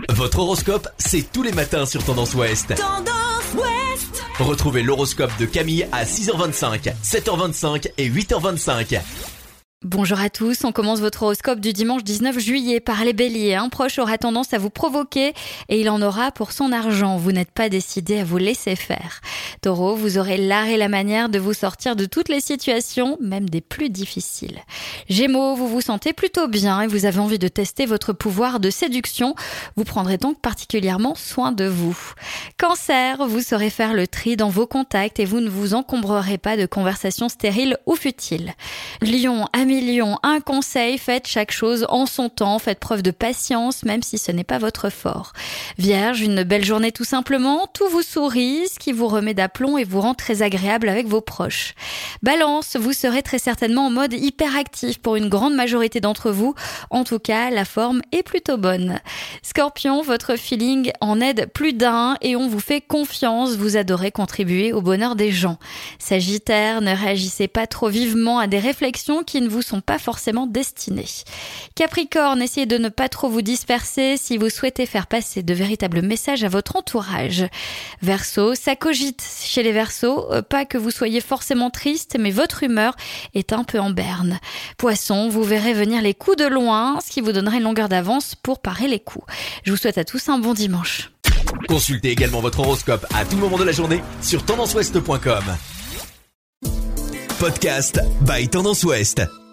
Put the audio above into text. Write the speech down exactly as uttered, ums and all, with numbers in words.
Votre horoscope, c'est tous les matins sur Tendance Ouest. Tendance Ouest. Retrouvez l'horoscope de Camille à six heures vingt-cinq, sept heures vingt-cinq et huit heures vingt-cinq. Bonjour à tous, on commence votre horoscope du dimanche dix-neuf juillet par les béliers. Un proche aura tendance à vous provoquer et il en aura pour son argent. Vous n'êtes pas décidé à vous laisser faire. Taureau, vous aurez l'art et la manière de vous sortir de toutes les situations, même des plus difficiles. Gémeaux, vous vous sentez plutôt bien et vous avez envie de tester votre pouvoir de séduction. Vous prendrez donc particulièrement soin de vous. Cancer, vous saurez faire le tri dans vos contacts et vous ne vous encombrerez pas de conversations stériles ou futiles. Lion, ami Lion, un conseil, faites chaque chose en son temps, faites preuve de patience même si ce n'est pas votre fort. Vierge, une belle journée tout simplement, tout vous sourit, ce qui vous remet d'aplomb et vous rend très agréable avec vos proches. Balance, vous serez très certainement en mode hyperactif pour une grande majorité d'entre vous, en tout cas la forme est plutôt bonne. Scorpion, votre feeling en aide plus d'un et on vous fait confiance, vous adorez contribuer au bonheur des gens. Sagittaire, ne réagissez pas trop vivement à des réflexions qui ne vous sont pas forcément destinés. Capricorne, essayez de ne pas trop vous disperser si vous souhaitez faire passer de véritables messages à votre entourage. Verseau, ça cogite chez les Verseaux, pas que vous soyez forcément triste, mais votre humeur est un peu en berne. Poisson, vous verrez venir les coups de loin, ce qui vous donnera une longueur d'avance pour parer les coups. Je vous souhaite à tous un bon dimanche. Consultez également votre horoscope à tout moment de la journée sur tendance ouest point com. Podcast by Tendance Ouest.